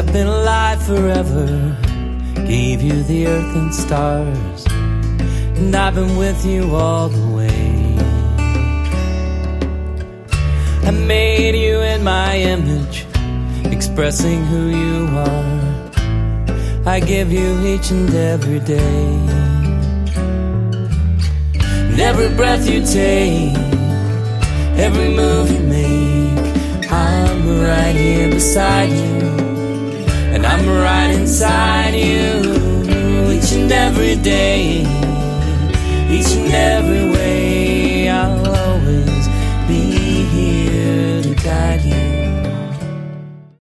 I've been alive forever, gave you the earth and stars, and I've been with you all the way. I made you in my image, expressing who you are. I give you each and every day. And every breath you take, every move you make, I'm right here beside you, and I'm right inside you. Each and every day, each and every